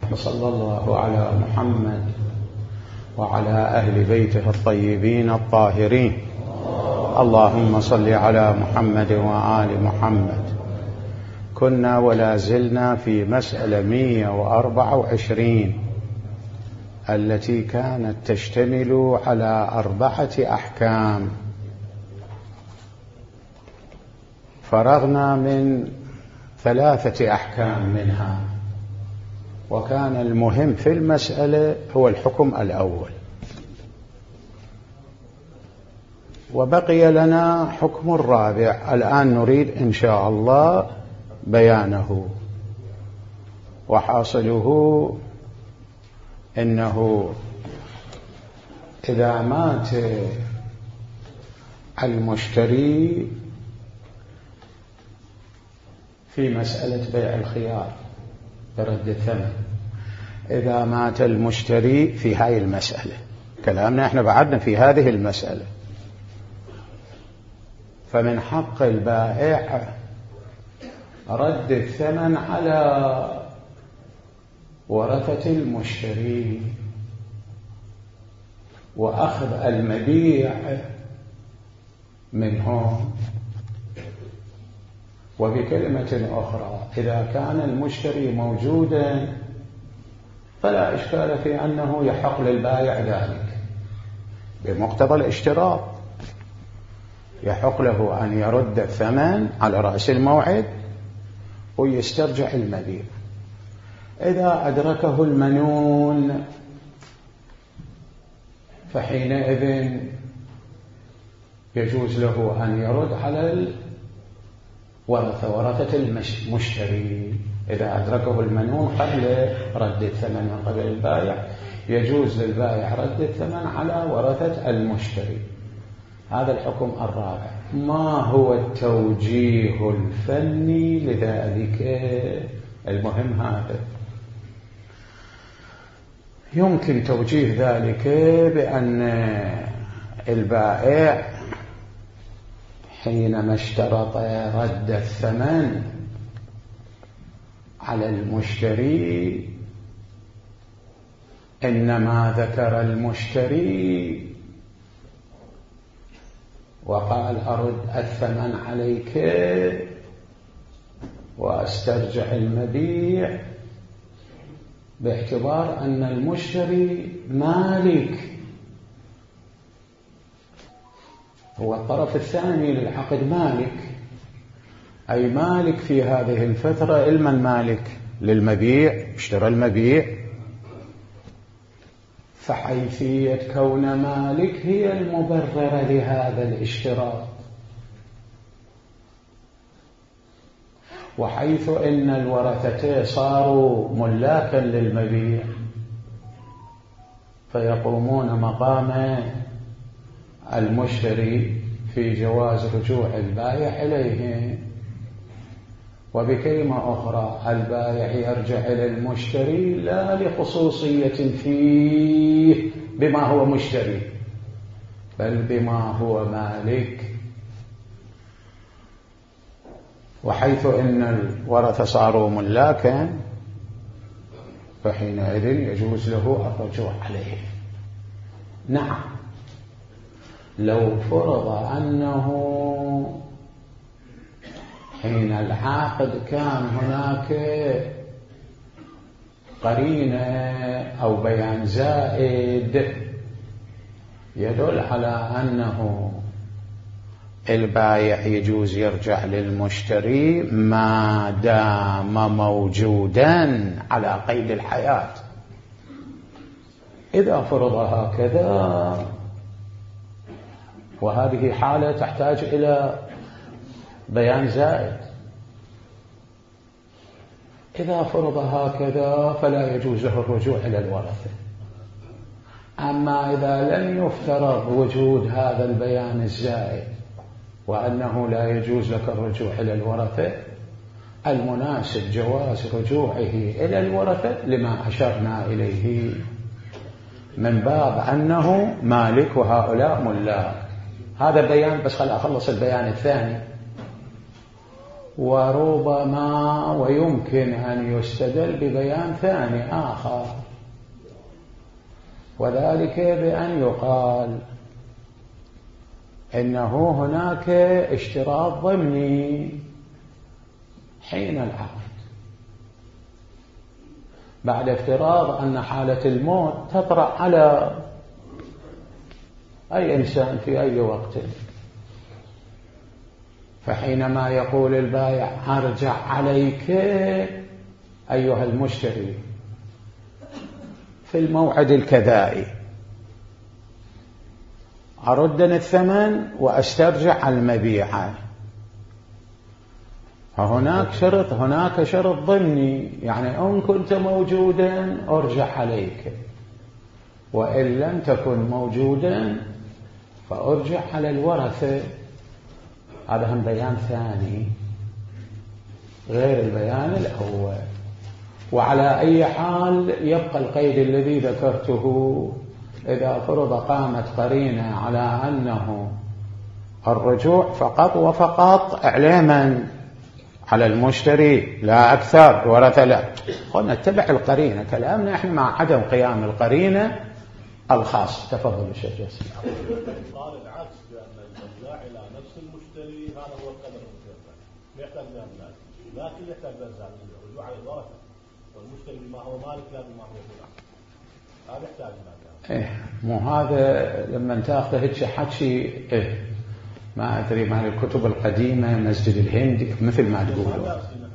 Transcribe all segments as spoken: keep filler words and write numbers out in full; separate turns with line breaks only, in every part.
صلى الله على محمد وعلى أهل بيته الطيبين الطاهرين. اللهم صل على محمد وآل محمد. كنا ولا زلنا في مسألة مئة وأربعة وعشرين التي كانت تشتمل على أربعة أحكام. فرغنا من ثلاثة أحكام منها، وكان المهم في المسألة هو الحكم الأول، وبقي لنا حكم الرابع الآن نريد إن شاء الله بيانه. وحاصله إنه إذا مات المشتري في مسألة بيع الخيار برد الثمن، إذا مات المشتري في هاي المسألة، كلامنا احنا بعدنا في هذه المسألة، فمن حق البائع رد الثمن على ورثة المشتري وأخذ المبيع منهم. وبكلمة أخرى، إذا كان المشتري موجودا فلا إشكال في أنه يحق للبائع ذلك بمقتضى الاشتراط، يحق له أن يرد الثمن على رأس الموعد ويسترجع المبيع. إذا أدركه المنون فحينئذ يجوز له أن يرد على ورثة ورثة المشتري. إذا أدركه المنون قبل رد الثمن من قبل البائع يجوز للبائع رد الثمن على ورثة المشتري. هذا الحكم الرابع. ما هو التوجيه الفني لذلك؟ المهم هذا. يمكن توجيه ذلك بأن البائع حينما اشترط رد الثمن على المشتري إنما ذكر المشتري وقال أرد الثمن عليك وأسترجع المبيع، باعتبار أن المشتري مالك، هو الطرف الثاني للعقد مالك، أي مالك في هذه الفترة. المن مالك للمبيع، اشترى المبيع، فحيثية كون مالك هي المبررة لهذا الاشتراط. وحيث إن الورثتين صاروا ملاكا للمبيع فيقومون مقام المشتري في جواز رجوع البائع إليه. وبكلمة أخرى، البائع يرجع إلى المشتري لا لخصوصية فيه بما هو مشتري، بل بما هو مالك. وحيث إن الورثة صاروا ملاكا فحينئذ يجوز له الرجوع عليه. نعم، لو فرض أنه حين العقد كان هناك قرينة أو بيان زائد يدل على أنه البائع يجوز يرجع للمشتري ما دام موجودا على قيد الحياة. إذا فرض هكذا، وهذه حالة تحتاج إلى بيان زائد، إذا فرض هكذا فلا يجوز له الرجوع إلى الورثة. أما إذا لم يفترض وجود هذا البيان الزائد وأنه لا يجوز لك الرجوع إلى الورثة، المناسب جواز رجوعه إلى الورثة لما أشرنا إليه من باب أنه مالك وهؤلاء ملاك. هذا بيان، بس خل أخلص البيان الثاني. وربما ويمكن أن يستدل ببيان ثاني آخر، وذلك بأن يقال إنه هناك اشتراط ضمني حين العقد، بعد افتراض أن حالة الموت تطرأ على أي إنسان في أي وقت، فحينما يقول البائع أرجع عليك أيها المشتري في الموعد الكذائي، أردن الثمن وأسترجع المبيع، فهناك شرط هناك شرط ضمني، يعني إن كنت موجودا أرجع عليك، وإن لم تكن موجودا فأرجع على الورثة. هذا هم بيان ثاني غير البيان الأول. وعلى أي حال يبقى القيد الذي ذكرته، إذا فرض قامت قرينة على أنه الرجوع فقط وفقط إعلاما على المشتري لا أكثر، ورثة لا، قلنا نتبع القرينة، كلامنا إحنا مع عدم قيام القرينة الخاص. تفضل الشيخ جاسم.
قال العكس، بأن الرجاع إلى نفس المشتري هذا هو القدر المتيسر، لا يحتاج لأملاك، لكن يحتاج للرجوع على الورثة، والمشتري بما هو مالك لا بما هو ملك، هذا يحتاج لأملاك.
إيه مو هذا لما تاخذ هيك حكي إيه ما أدري مع الكتب القديمة مسجد الهند مثل ما تقولون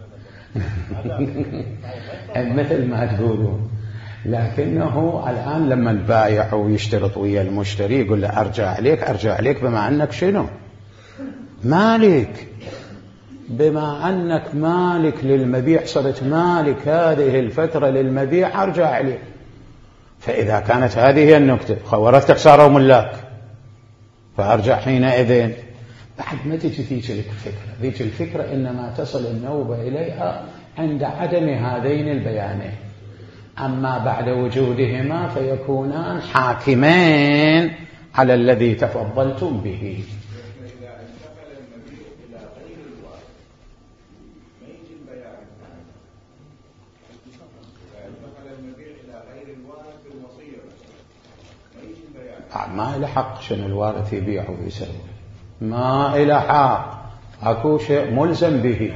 مثل ما تقولون، لكنه الآن لما البائع ويشترط ويا المشتري يقول له أرجع عليك أرجع عليك بما أنك شنو مالك، بما أنك مالك للمبيع، صرت مالك هذه الفترة للمبيع أرجع عليك. فإذا كانت هذه هي النكتة، ورثتك صاروا ملاك فأرجع حينئذ. بعد ما تجي ذيك الفكرة، ذيك الفكرة إنما تصل النوبة إليها عند عدم هذين البيانين، أما بعد وجودهما فيكونان حاكمين على الذي تفضلتم به. ما إلى حق شنو الوارث يبيع ويسوي، ما إلى حق، أكو شيء ملزم به.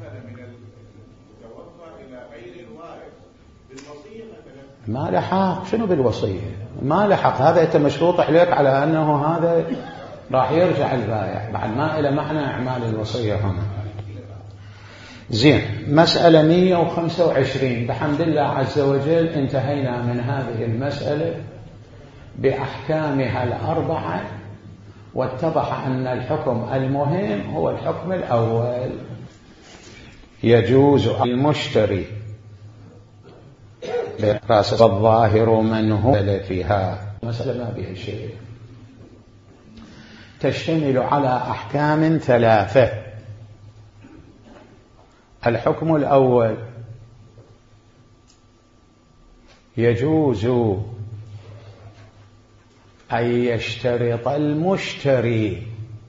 ما له حق شنو بالوصية، ما له حق، هذا أنت مشروط عليك على أنه هذا راح يرجع البائع، بعد ما إلى معنى أعمال الوصية هنا. زين، مسألة مئة وخمسة وعشرين. بحمد الله عز وجل انتهينا من هذه المسألة بأحكامها الأربعة، واتضح أن الحكم المهم هو الحكم الأول. يجوز المشتري برأس الظاهر من هو فيها، مسألة ما بها شيء، تشتمل على أحكام ثلاثة. الحكم الأول: يجوز أن يشترط المشتري،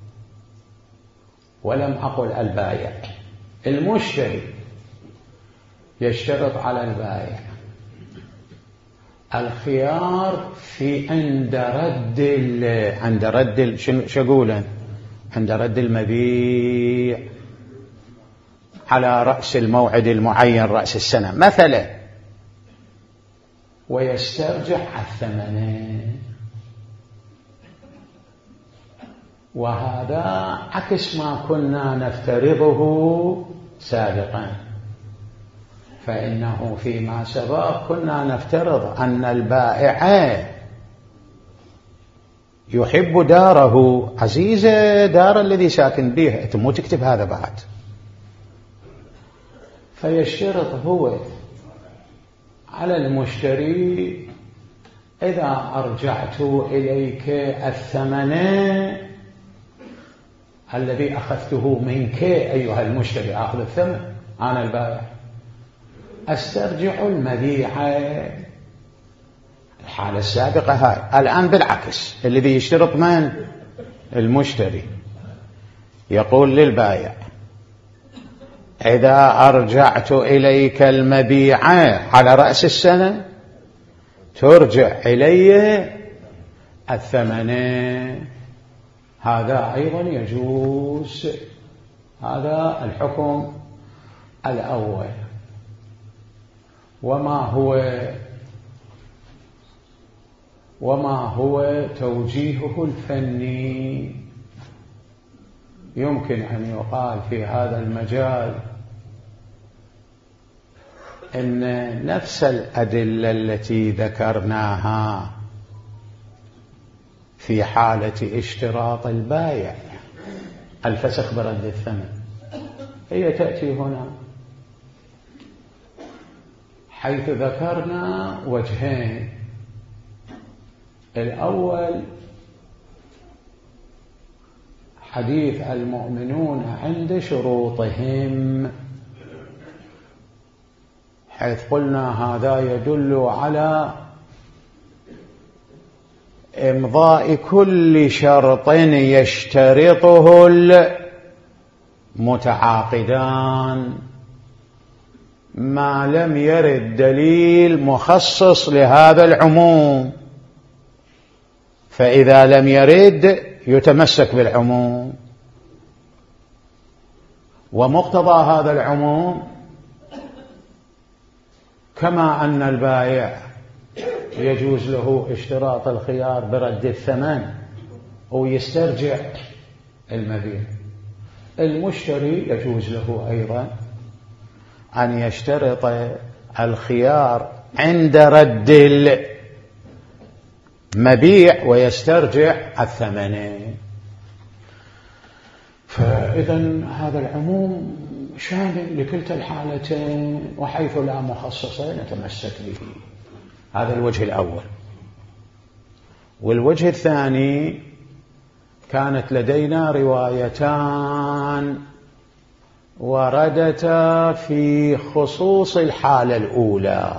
ولم أقل البائع، المشتري يشترط على البائع الخيار في عند رد عند رد شو أقول عند رد المبيع على رأس الموعد المعين، رأس السنة مثلا، ويسترجع الثمن. وهذا عكس ما كنا نفترضه سابقا، فإنه فيما سبق كنا نفترض أن البائع يحب داره عزيزة، دار الذي ساكن بها، أنت مو تكتب هذا بعد، فيشترط هو على المشتري: إذا أرجعت إليك الثمن الذي أخذته منك أيها المشتري، أخذ الثمن أنا البائع، أسترجع المبيع. الحالة السابقة هاي. الآن بالعكس، الذي يشترط من؟ المشتري، يقول للبائع: إذا أرجعت إليك المبيع على رأس السنة ترجع إلي الثمن. هذا أيضا يجوز. هذا الحكم الأول. وما هو وما هو توجيهه الفني؟ يمكن أن يقال في هذا المجال إن نفس الأدلة التي ذكرناها في حالة اشتراط البائع الفسخ برد الثمن هي تأتي هنا، حيث ذكرنا وجهين. الأول حديث المؤمنون عند شروطهم، حيث قلنا هذا يدل على إمضاء كل شرط يشترطه المتعاقدان ما لم يرد دليل مخصص لهذا العموم، فإذا لم يرد يتمسك بالعموم. ومقتضى هذا العموم كما أن البائع يجوز له اشتراط الخيار برد الثمن ويسترجع المبيع، المشتري يجوز له أيضا أن يشترط الخيار عند رد المبيع ويسترجع الثمن. فإذا هذا العموم شامل لكلتا الحالتين، وحيث لا مخصص نتمسك به. هذا الوجه الأول. والوجه الثاني كانت لدينا روايتان وردتا في خصوص الحالة الأولى،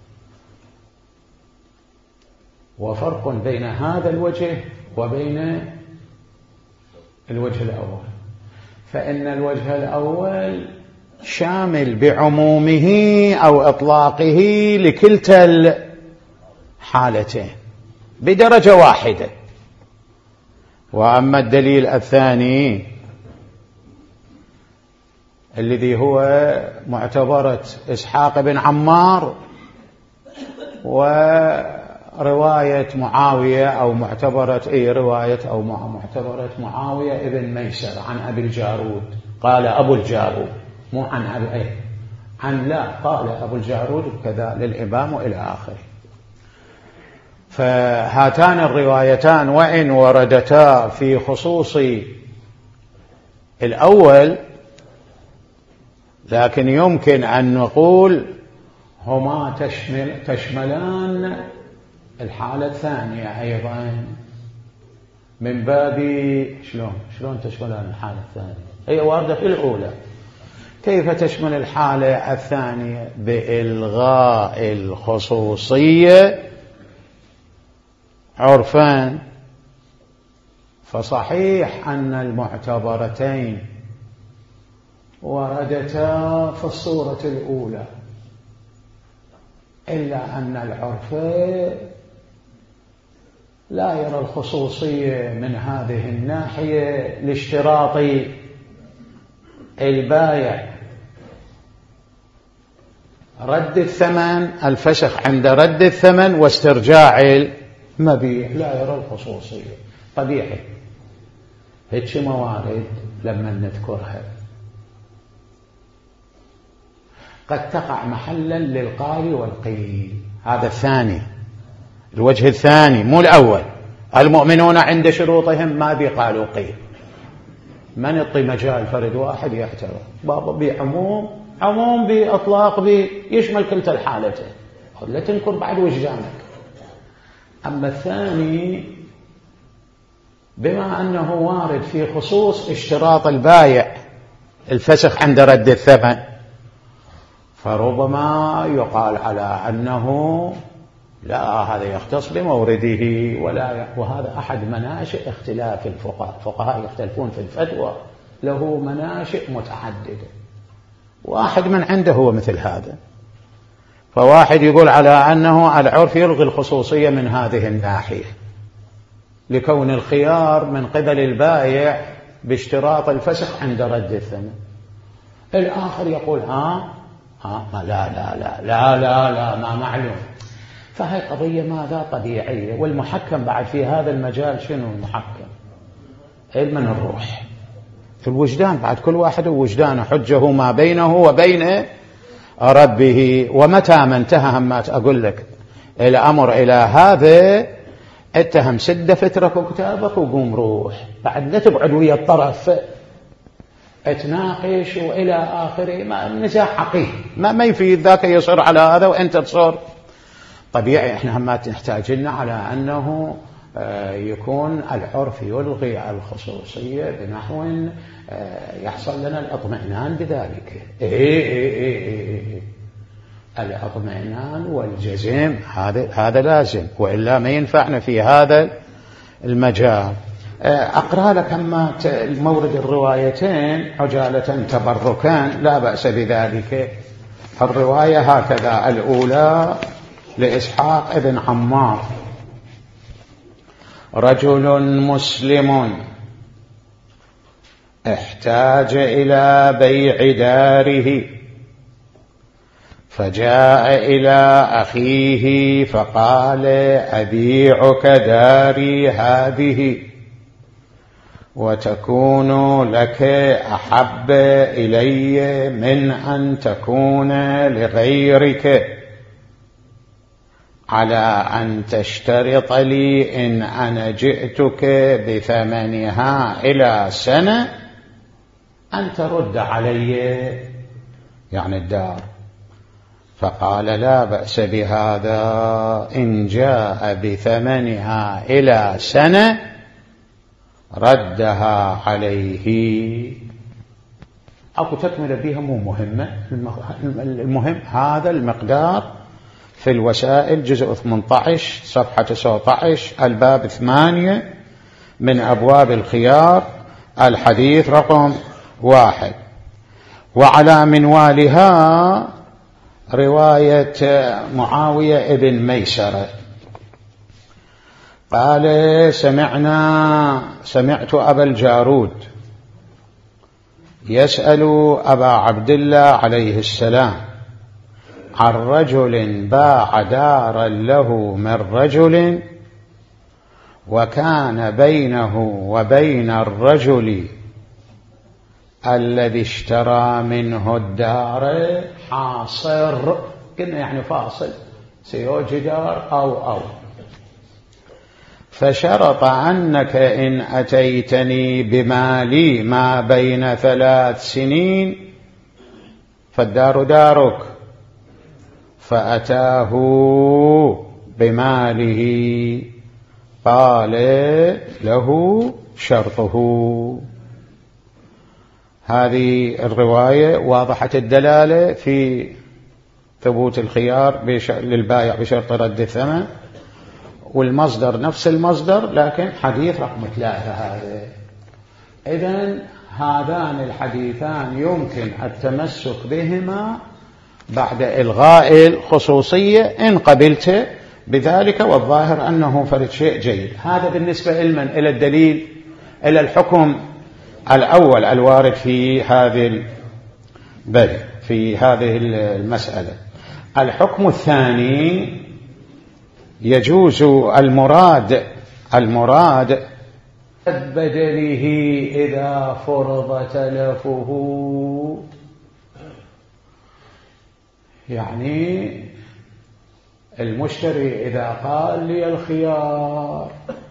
وفرق بين هذا الوجه وبين الوجه الأول. فإن الوجه الأول شامل بعمومه أو إطلاقه لكلتا الحالتين بدرجة واحدة. وأما الدليل الثاني الذي هو معتبرة إسحاق بن عمار ورواية معاوية أو معتبرة أي رواية أو معتبرة معاوية ابن ميسر عن أبي الجارود، قال أبو الجارود مو عن أبي أي عن لا قال أبو الجارود كذا للإمام وإلى آخره. فهاتان الروايتان وإن وردتا في خصوص الأول، لكن يمكن أن نقول هما تشمل تشملان الحالة الثانية أيضا، من باب شلون شلون تشملان الحالة الثانية؟ هي واردة في الأولى. كيف تشمل الحالة الثانية؟ بإلغاء الخصوصية عرفان. فصحيح أن المعتبرتين وردتا في الصورة الأولى، إلا أن العرف لا يرى الخصوصية من هذه الناحية لاشتراط البائع رد الثمن الفسخ عند رد الثمن واسترجاع المبيع، لا يرى الخصوصية. طبيعي هيك موارد لما نذكرها قد تقع محلا للقال والقيل. هذا الثاني، الوجه الثاني مو الأول. المؤمنون عند شروطهم ما بقالوا قيل، من يعطي مجال فرد واحد يعتبر بابا بعموم عموم بإطلاق بيشمل كلتا الحالتين، لا تنكر بعد وجدانك. أما الثاني بما أنه وارد في خصوص اشتراط البائع الفسخ عند رد الثمن، فربما يقال على أنه لا هذا يختص بمورده ولا. وهذا أحد مناشئ اختلاف الفقهاء، الفقهاء يختلفون في الفتوى له مناشئ متعددة، واحد من عنده هو مثل هذا. فواحد يقول على أنه العرف يلغي الخصوصية من هذه الناحية لكون الخيار من قبل البائع باشتراط الفسخ عند رد الثمن. الآخر يقول ها ها لا لا لا لا لا لا ما معلوم. فهي قضية ماذا طبيعية. والمحكم بعد في هذا المجال شنو المحكم؟ علم الروح في الوجدان، بعد كل واحد وجدانه حجه ما بينه وبين ربه. ومتى ما انتهى ما أقول لك الأمر إلى هذا اتهم سد فترك وكتابك وقوم روح، بعد لا تقعد ويا الطرف اتناقش وإلى آخره. ما النزاع حقيقي ما, ما يفيد ذاك يصر على هذا وأنت تصر. طبيعي احنا هم نحتاج لنا على أنه يكون العرف يلغي الخصوصية بنحو يحصل لنا الاطمئنان بذلك. إيه إيه إيه إيه إيه. الاطمئنان والجزم هذا هذا لازم، وإلا ما ينفعنا في هذا المجال. أقرأ لك أما مورد الروايتين عجالة تبركان لا بأس بذلك. الرواية هكذا: الأولى لإسحاق ابن عمار: رجل مسلم احتاج إلى بيع داره فجاء إلى أخيه فقال: أبيعك داري هذه وتكون لك أحب إلي من أن تكون لغيرك، على أن تشترط لي إن أنا جئتك بثمنها إلى سنة أن ترد علي يعني الدار. فقال: لا بأس بهذا، إن جاء بثمنها إلى سنة ردها عليه. أكو تكمل بها مو مهمة، المهم هذا المقدار في الوسائل جزء ثمانية عشر صفحة تسعة عشر الباب ثمانية من أبواب الخيار الحديث رقم واحد. وعلى منوالها رواية معاوية ابن ميسرة قال: سمعنا سمعت أبا الجارود يسأل أبا عبد الله عليه السلام عن رجل باع دارا له من رجل وكان بينه وبين الرجل الذي اشترى منه الدار حاصر، قلنا يعني فاصل، سيوج دار أو أو فشرط أنك إن أتيتني بمالي ما بين ثلاث سنين فالدار دارك. فأتاه بماله قال له شرطه. هذه الرواية واضحة الدلالة في ثبوت الخيار للبائع بشرط رد الثمن، والمصدر نفس المصدر لكن حديث رقم ثلاثة هذا. إذن هذان الحديثان يمكن التمسك بهما بعد إلغاء الخصوصية إن قبلت بذلك، والظاهر أنه فرد شيء جيد. هذا بالنسبة إلمن إلى الدليل إلى الحكم الأول الوارد في هذه بل في هذه المسألة. الحكم الثاني: يجوز المراد المراد بدله إذا فرض تلفه. يعني المشتري إذا قال لي الخيار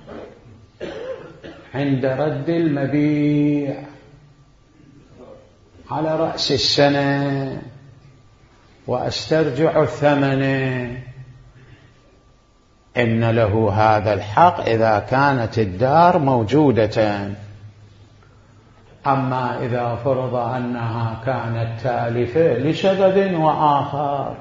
عند رد المبيع على رأس السنة وأسترجع الثمن، إن له هذا الحق إذا كانت الدار موجودة. أما إذا فرض أنها كانت تالفة لسبب وآخر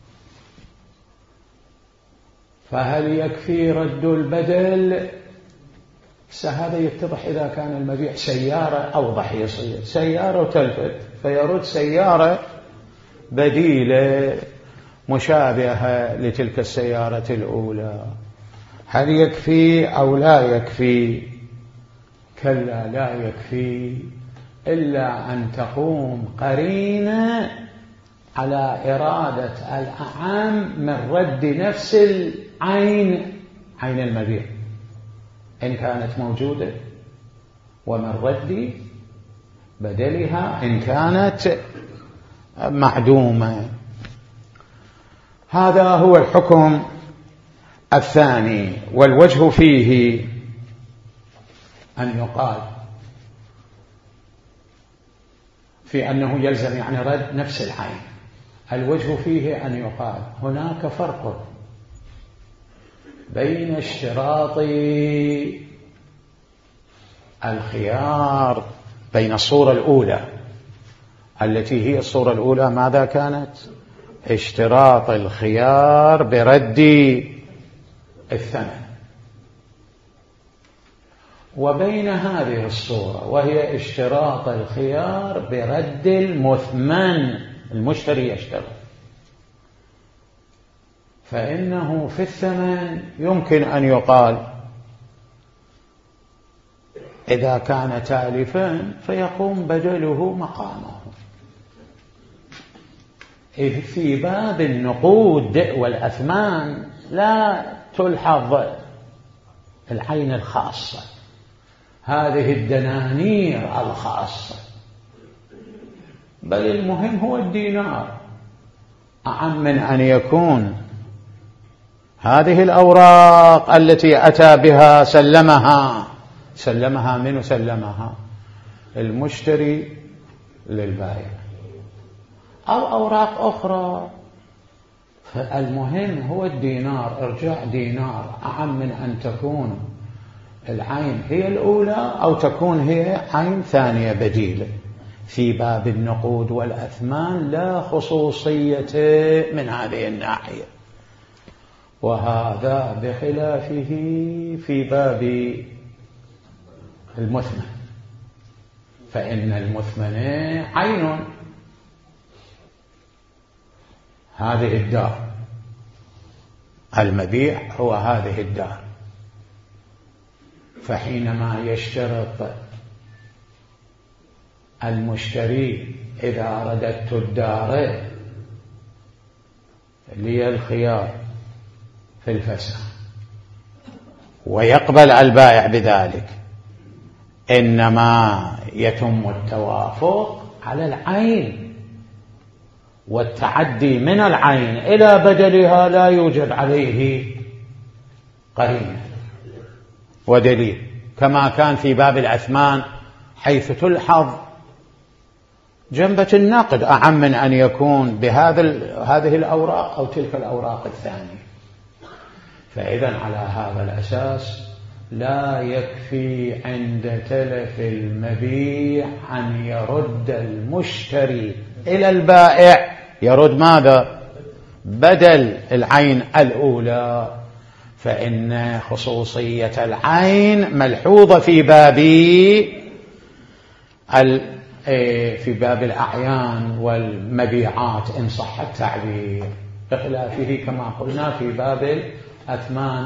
فهل يكفي رد البدل؟ هذا يتضح إذا كان المبيع سيارة أوضح يصير، سيارة وتلفت فيرد سيارة بديلة مشابهة لتلك السيارة الأولى، هل يكفي أو لا يكفي؟ كلا لا يكفي، إلا أن تقوم قرينة على إرادة الأعم من رد نفس العين، عين المبيع إن كانت موجودة، ومن رد بدلها إن كانت معدومة. هذا هو الحكم الثاني. والوجه فيه أن يقال في أنه يلزم يعني رد نفس العين، الوجه فيه أن يقال هناك فرق بين اشتراط الخيار بين الصورة الأولى التي هي الصورة الأولى ماذا كانت؟ اشتراط الخيار برد الثمن، وبين هذه الصورة وهي اشتراط الخيار برد المثمن، المشتري يشتري، فإنه في الثمن يمكن أن يقال إذا كان تالفا فيقوم بدله مقامه، إذ في باب النقود والأثمان لا تلحظ العين الخاصة، هذه الدنانير الخاصة، بل المهم هو الدينار، أعم من أن يكون هذه الأوراق التي أتى بها سلمها سلمها من سلمها المشتري للبائع، أو أوراق أخرى، فالمهم هو الدينار، إرجاع دينار، أعم من أن تكون العين هي الأولى أو تكون هي عين ثانية بديلة. في باب النقود والأثمان لا خصوصية من هذه الناحية، وهذا بخلافه في باب المثمن، فإن المثمن عين، هذه الدار، المبيع هو هذه الدار، فحينما يشترط المشتري إذا رددت الدار لي الخيار في الفسخ ويقبل البائع بذلك، إنما يتم التوافق على العين، والتعدي من العين إلى بدلها لا يوجد عليه قرينة ودليل، كما كان في باب الأثمان حيث تلحظ جنبة النقد أعم من أن يكون بهذا هذه الأوراق أو تلك الأوراق الثانية. فإذا على هذا الأساس لا يكفي عند تلف المبيع أن يرد المشتري إلى البائع، يرد ماذا؟ بدل العين الأولى، فإن خصوصية العين ملحوظة في باب في باب الأعيان والمبيعات إن صح التعبير، بخلافه كما قلنا في باب الأثمان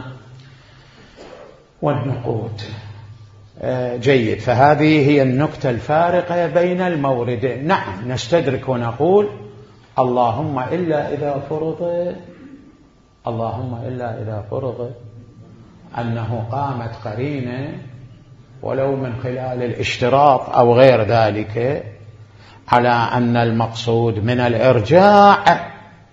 والنقود. جيد، فهذه هي النقطة الفارقة بين الموردين. نعم نستدرك ونقول اللهم إلا إذا فرض اللهم إلا إذا فرض أنه قامت قرينة ولو من خلال الاشتراط أو غير ذلك على أن المقصود من الإرجاع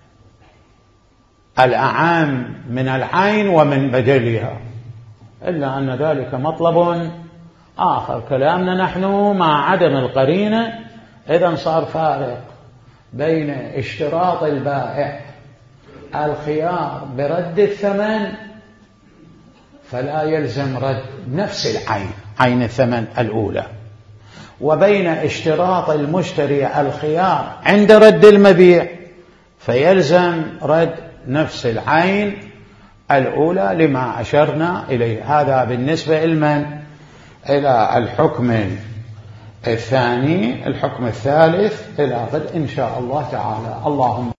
الأعم من العين ومن بدلها، إلا أن ذلك مطلب آخر. كلامنا نحن مع عدم القرينة، إذن صار فارق بين اشتراط البائع الخيار برد الثمن، فلا يلزم رد نفس العين، عين الثمن الأولى، وبين اشتراط المشتري الخيار عند رد المبيع فيلزم رد نفس العين الأولى لما أشرنا إليه. هذا بالنسبة لمن إلى الحكم الثاني. الحكم الثالث إلى غد إن شاء الله تعالى. اللهم